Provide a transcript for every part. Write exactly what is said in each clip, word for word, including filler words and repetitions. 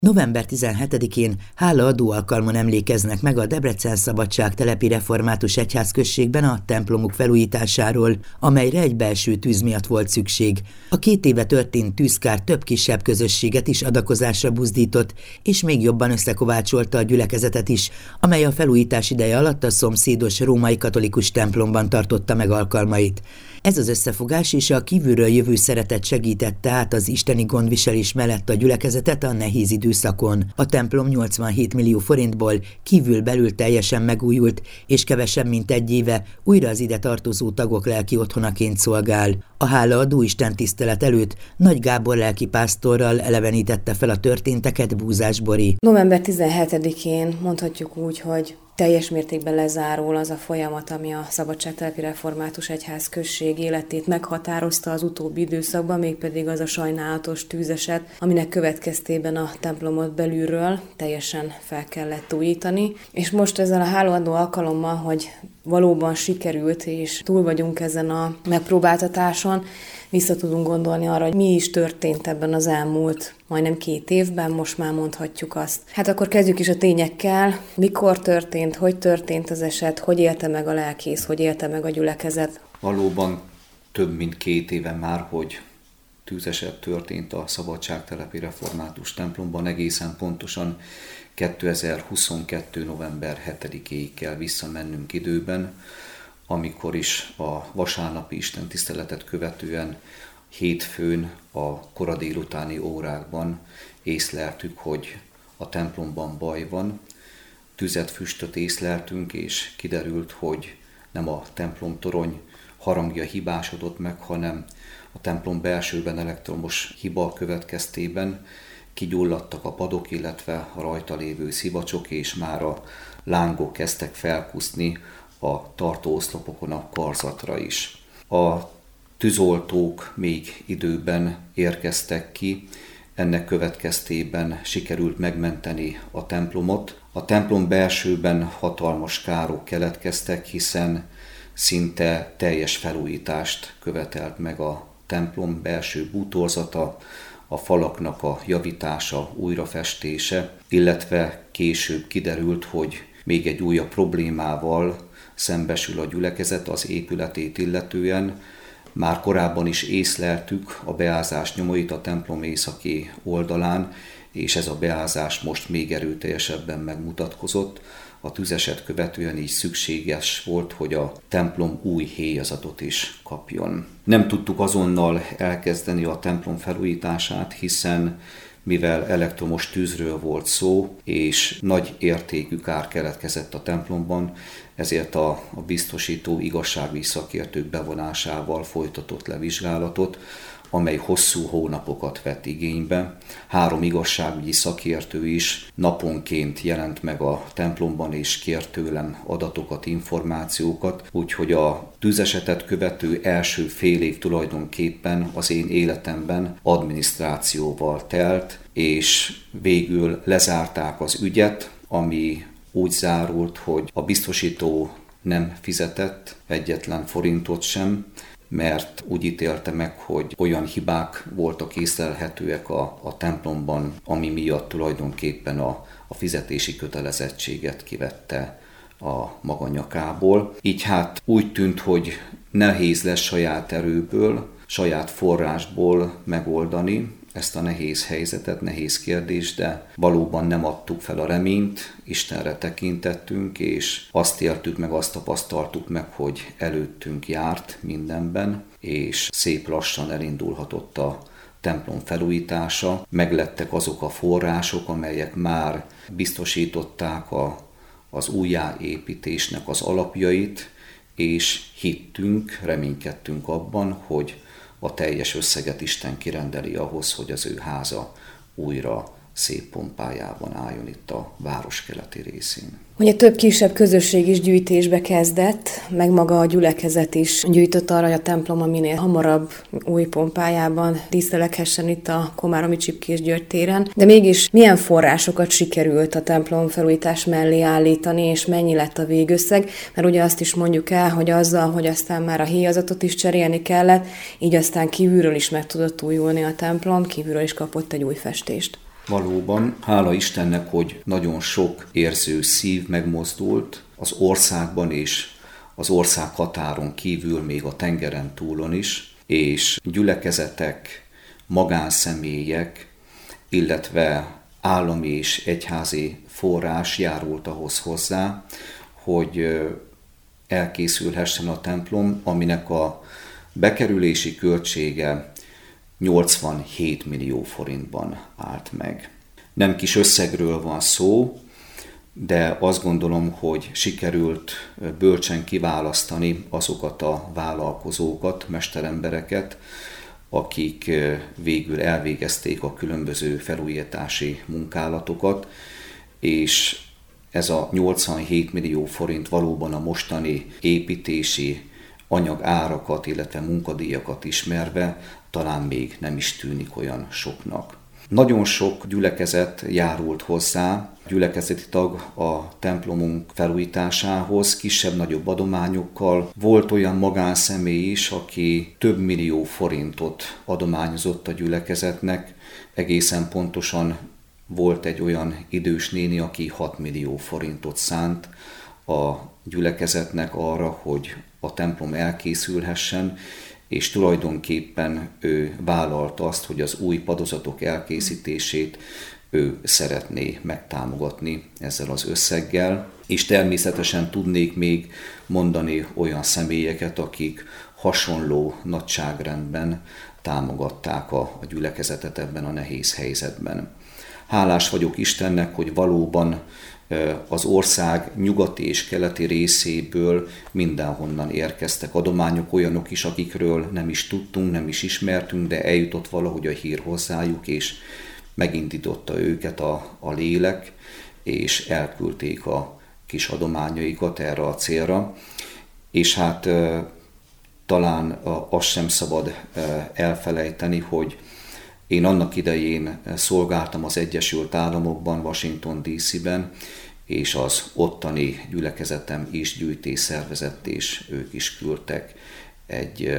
november tizenhetedikén hálaadó alkalmon emlékeznek meg a Debrecen Szabadságtelepi Református Egyházközségben a templomuk felújításáról, amelyre egy belső tűz miatt volt szükség. A két éve történt tűzkár több kisebb közösséget is adakozásra buzdított, és még jobban összekovácsolta a gyülekezetet is, amely a felújítás ideje alatt a szomszédos római katolikus templomban tartotta meg alkalmait. Ez az összefogás és a kívülről jövő szeretet segítette át az isteni gondviselés mellett a gyülekezetet a nehéz időszakon. A templom nyolcvanhét millió forintból kívül-belül teljesen megújult, és kevesebb mint egy éve újra az ide tartozó tagok lelki otthonaként szolgál. A hálaadó istentisztelet előtt Nagy Gábor lelkipásztorral elevenítette fel a történteket Búzás Bori. november tizenhetedikén mondhatjuk úgy, hogy teljes mértékben lezárul az a folyamat, ami a Szabadságtelepi Református Egyházközség életét meghatározta az utóbbi időszakban, mégpedig az a sajnálatos tűzeset, aminek következtében a templomot belülről teljesen fel kellett újítani. És most ezzel a hálaadó alkalommal, hogy valóban sikerült, és túl vagyunk ezen a megpróbáltatáson, vissza tudunk gondolni arra, hogy mi is történt ebben az elmúlt majdnem két évben, most már mondhatjuk azt. Hát akkor kezdjük is a tényekkel. Mikor történt, hogy történt az eset, hogy élte meg a lelkész, hogy élte meg a gyülekezet? Valóban több mint két éve már, hogy tűzeset történt a Szabadságtelepi Református templomban, egészen pontosan kétezer-huszonkettő. november hetedikéig kell visszamennünk időben, amikor is a vasárnapi istentiszteletet követően hétfőn a kora délutáni órákban észleltük, hogy a templomban baj van. Tüzet, füstöt észleltünk, és kiderült, hogy nem a templom torony harangja hibásodott meg, hanem a templom belsőben elektromos hiba következtében kigyulladtak a padok, illetve a rajta lévő szivacsok, és már a lángok kezdtek felkuszni a tartóoszlopokon a karzatra is. A tűzoltók még időben érkeztek ki, ennek következtében sikerült megmenteni a templomot. A templom belsőben hatalmas károk keletkeztek, hiszen szinte teljes felújítást követelt meg a templom belső bútorzata, a falaknak a javítása, újrafestése, illetve később kiderült, hogy még egy újabb problémával szembesül a gyülekezet az épületét illetően. Már korábban is észleltük a beázás nyomait a templom északi oldalán, és ez a beázás most még erőteljesebben megmutatkozott. A tüzeset követően így szükséges volt, hogy a templom új héjazatot is kapjon. Nem tudtuk azonnal elkezdeni a templom felújítását, hiszen mivel elektromos tűzről volt szó, és nagy értékű kár keletkezett a templomban, ezért a, a biztosító igazságügyi szakértők bevonásával folytatott le vizsgálatot, amely hosszú hónapokat vett igénybe. Három igazságügyi szakértő is naponként jelent meg a templomban, és kért tőlem adatokat, információkat, úgyhogy a tűzesetet követő első fél év tulajdonképpen az én életemben adminisztrációval telt, és végül lezárták az ügyet, ami úgy zárult, hogy a biztosító nem fizetett egyetlen forintot sem, mert úgy ítélte meg, hogy olyan hibák voltak észlelhetőek a, a templomban, ami miatt tulajdonképpen a, a fizetési kötelezettséget kivette a maga nyakából. Így hát úgy tűnt, hogy nehéz lesz saját erőből, saját forrásból megoldani ezt a nehéz helyzetet, nehéz kérdést, de valóban nem adtuk fel a reményt, Istenre tekintettünk, és azt éltük meg, azt tapasztaltuk meg, hogy előttünk járt mindenben, és szép lassan elindulhatott a templom felújítása. Meglettek azok a források, amelyek már biztosították a, az újjáépítésnek az alapjait, és hittünk, reménykedtünk abban, hogy a teljes összeget Isten kirendeli ahhoz, hogy az ő háza újra szép pompájában álljon itt a város keleti részén. Ugye több kisebb közösség is gyűjtésbe kezdett, meg maga a gyülekezet is gyűjtött arra, hogy a templom minél hamarabb új pompájában díszelekhessen itt a Komáromi Csipkés György téren. De mégis milyen forrásokat sikerült a templom felújítás mellé állítani, és mennyi lett a végösszeg? Mert ugye azt is mondjuk el, hogy azzal, hogy aztán már a héjazatot is cserélni kellett, így aztán kívülről is meg tudott újulni a templom, kívülről is kapott egy új festést. Valóban, hála Istennek, hogy nagyon sok érző szív megmozdult az országban és az ország határon kívül, még a tengeren túlon is, és gyülekezetek, magánszemélyek, illetve állami és egyházi forrás járult ahhoz hozzá, hogy elkészülhessen a templom, aminek a bekerülési költsége nyolcvanhét millió forintban állt meg. Nem kis összegről van szó, de azt gondolom, hogy sikerült bölcsen kiválasztani azokat a vállalkozókat, mesterembereket, akik végül elvégezték a különböző felújítási munkálatokat, és ez a nyolcvanhét millió forint valóban a mostani építési anyagárakat, illetve munkadíjakat ismerve talán még nem is tűnik olyan soknak. Nagyon sok gyülekezet járult hozzá, gyülekezeti tag a templomunk felújításához, kisebb-nagyobb adományokkal. Volt olyan magánszemély is, aki több millió forintot adományozott a gyülekezetnek. Egészen pontosan volt egy olyan idős néni, aki hat millió forintot szánt a gyülekezetnek arra, hogy a templom elkészülhessen, és tulajdonképpen ő vállalta azt, hogy az új padozatok elkészítését ő szeretné megtámogatni ezzel az összeggel, és természetesen tudnék még mondani olyan személyeket, akik hasonló nagyságrendben támogatták a, a gyülekezetet ebben a nehéz helyzetben. Hálás vagyok Istennek, hogy valóban az ország nyugati és keleti részéből mindenhonnan érkeztek adományok, olyanok is, akikről nem is tudtunk, nem is ismertünk, de eljutott valahogy a hír hozzájuk, és megindította őket a, a lélek, és elküldték a kis adományaikat erre a célra. És hát talán azt sem szabad elfelejteni, hogy én annak idején szolgáltam az Egyesült Államokban, Washington dé cé-ben, és az ottani gyülekezetem is gyűjtés szervezett, és ők is küldtek egy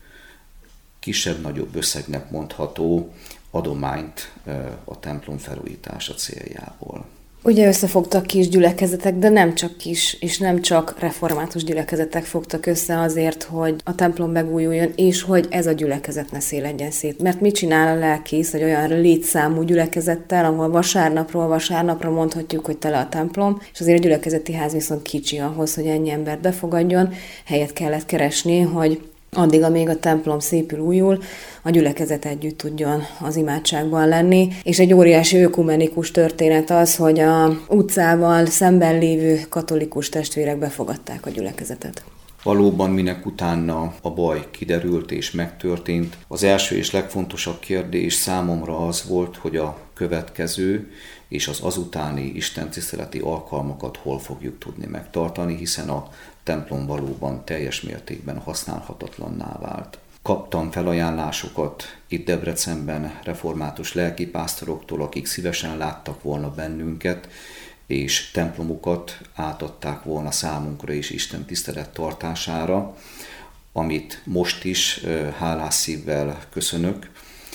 kisebb-nagyobb összegnek mondható adományt a templom felújítása céljából. Ugye összefogtak kis gyülekezetek, de nem csak kis, és nem csak református gyülekezetek fogtak össze azért, hogy a templom megújuljon, és hogy ez a gyülekezet ne széledjen szét. Mert mit csinál a lelkész egy olyan létszámú gyülekezettel, ahol vasárnapról vasárnapra mondhatjuk, hogy tele a templom, és azért a gyülekezeti ház viszont kicsi ahhoz, hogy ennyi embert befogadjon, helyet kellett keresni, hogy addig, amíg a templom szépül újul, a gyülekezet együtt tudjon az imádságban lenni. És egy óriási ökumenikus történet az, hogy a utcával szemben lévő katolikus testvérek befogadták a gyülekezetet. Valóban minek utána a baj kiderült és megtörtént. Az első és legfontosabb kérdés számomra az volt, hogy a következő és az azutáni istentiszteleti alkalmakat hol fogjuk tudni megtartani, hiszen a templom valóban teljes mértékben használhatatlanná vált. Kaptam felajánlásokat itt Debrecenben református lelkipásztoroktól, akik szívesen láttak volna bennünket, és templomukat átadták volna számunkra és Isten tisztelet tartására, amit most is hálás szívvel köszönök,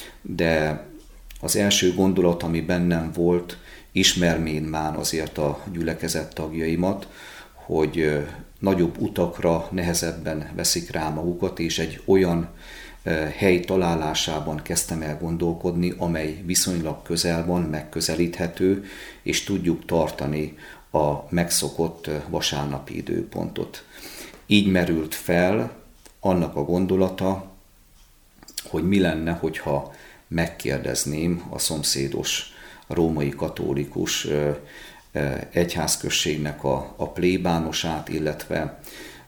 de az első gondolat, ami bennem volt, ismervén már azért a gyülekezet tagjaimat, hogy nagyobb utakra nehezebben veszik rá magukat, és egy olyan hely találásában kezdtem el gondolkodni, amely viszonylag közel van, megközelíthető, és tudjuk tartani a megszokott vasárnapi időpontot. Így merült fel annak a gondolata, hogy mi lenne, hogyha megkérdezném a szomszédos római katolikus egyházközségnek a, a plébánosát, illetve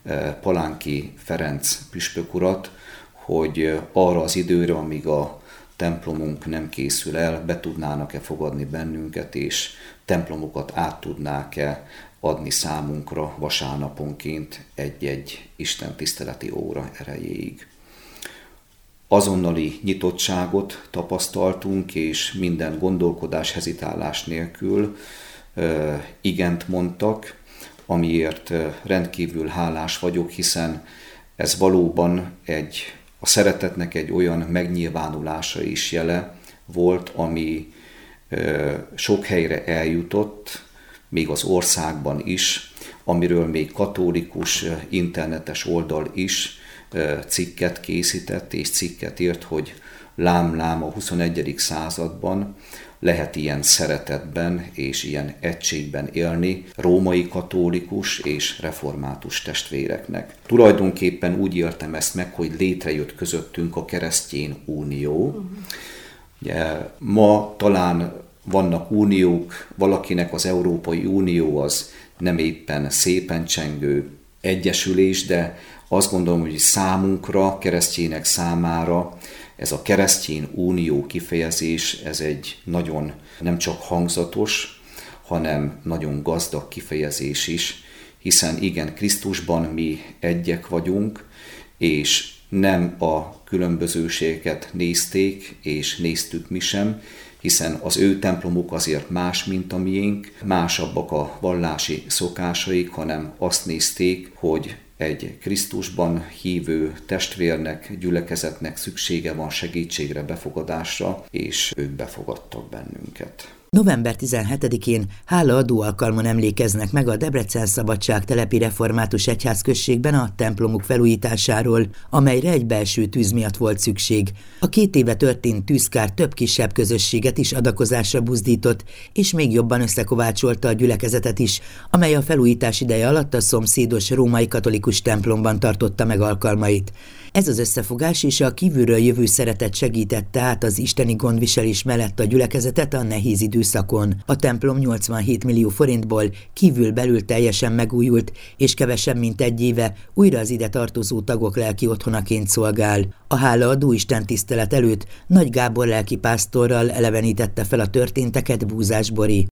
Palánki Ferenc püspök urat, hogy arra az időre, amíg a templomunk nem készül el, be tudnának-e fogadni bennünket, és templomokat át tudnák-e adni számunkra vasárnaponként egy-egy Isten tiszteleti óra erejéig. Azonnali nyitottságot tapasztaltunk, és minden gondolkodás, hezitálás nélkül igent mondtak, amiért rendkívül hálás vagyok, hiszen ez valóban egy, a szeretetnek egy olyan megnyilvánulása is jele volt, ami sok helyre eljutott, még az országban is, amiről még katolikus internetes oldal is cikket készített és cikket írt, hogy lám-lám a huszonegyedik században lehet ilyen szeretetben és ilyen egységben élni római katolikus és református testvéreknek. Tulajdonképpen úgy éltem ezt meg, hogy létrejött közöttünk a keresztény unió. Ugye, ma talán vannak uniók, valakinek az Európai Unió az nem éppen szépen csengő egyesülés, de azt gondolom, hogy számunkra, keresztények számára ez a keresztény unió kifejezés, ez egy nagyon nem csak hangzatos, hanem nagyon gazdag kifejezés is, hiszen igen, Krisztusban mi egyek vagyunk, és nem a különbözőségeket nézték, és néztük mi sem, hiszen az ő templomuk azért más, mint a miénk, másabbak a vallási szokásaik, hanem azt nézték, hogy egy Krisztusban hívő testvérnek, gyülekezetnek szüksége van segítségre, befogadásra, és ők befogadtak bennünket. november tizenhetedikén hálaadó alkalmon emlékeznek meg a Debrecen Szabadságtelepi Református Egyházközségben a templomuk felújításáról, amelyre egy belső tűz miatt volt szükség. A két éve történt tűzkár több kisebb közösséget is adakozásra buzdított, és még jobban összekovácsolta a gyülekezetet is, amely a felújítás ideje alatt a szomszédos római katolikus templomban tartotta meg alkalmait. Ez az összefogás és a kívülről jövő szeretet segítette át az isteni gondviselés mellett a gyülekezetet a nehéz időszakon. A templom nyolcvanhét millió forintból kívül-belül teljesen megújult, és kevesebb mint egy éve újra az ide tartozó tagok lelki otthonaként szolgál. A hálaadó istentisztelet előtt Nagy Gábor lelkipásztorral elevenítette fel a történteket Búzás Bori.